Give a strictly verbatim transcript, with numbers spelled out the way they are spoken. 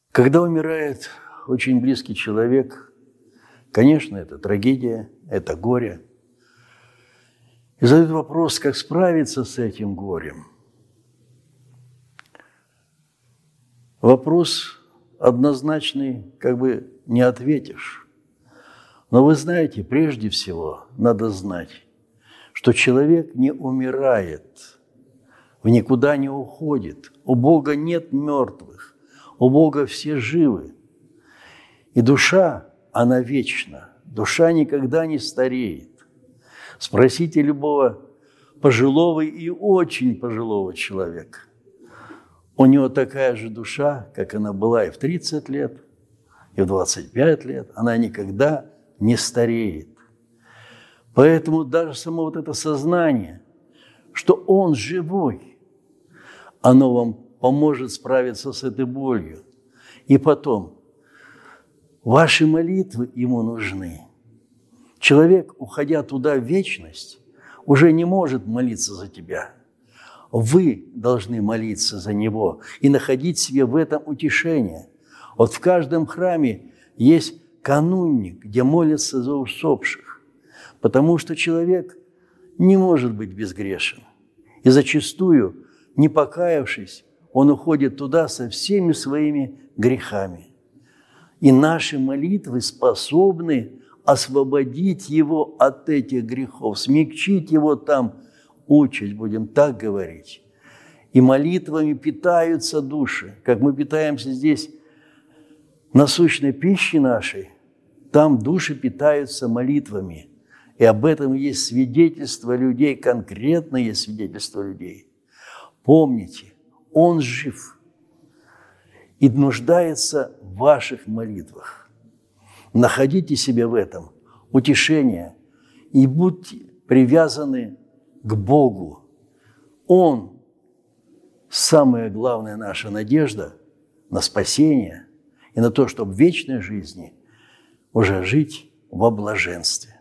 Когда умирает очень близкий человек, конечно, это трагедия, это горе. И задают вопрос, как справиться с этим горем. Вопрос однозначный, как бы не ответишь. Но вы знаете, прежде всего надо знать, что человек не умирает, в никуда не уходит. У Бога нет мертвых, у Бога все живы. И душа, она вечна, душа никогда не стареет. Спросите любого пожилого и очень пожилого человека. У него такая же душа, как она была и в тридцать лет, и в двадцать пять лет. Она никогда не стареет. Поэтому даже само вот это сознание, что он живой, оно вам поможет справиться с этой болью. И потом, ваши молитвы ему нужны. Человек, уходя туда в вечность, уже не может молиться за тебя. Вы должны молиться за него и находить себе в этом утешение. Вот в каждом храме есть канунник, где молятся за усопших, потому что человек не может быть безгрешен. И зачастую, не покаявшись, он уходит туда со всеми своими грехами. И наши молитвы способны освободить его от этих грехов, смягчить его там участь, будем так говорить. И молитвами питаются души, как мы питаемся здесь насущной пищей нашей, там души питаются молитвами. И об этом есть свидетельство людей, конкретные свидетельства людей. Помните, он жив и нуждается в ваших молитвах. Находите себе в этом утешение и будьте привязаны к Богу. Он – самая главная наша надежда на спасение и на то, чтобы в вечной жизни уже жить во блаженстве.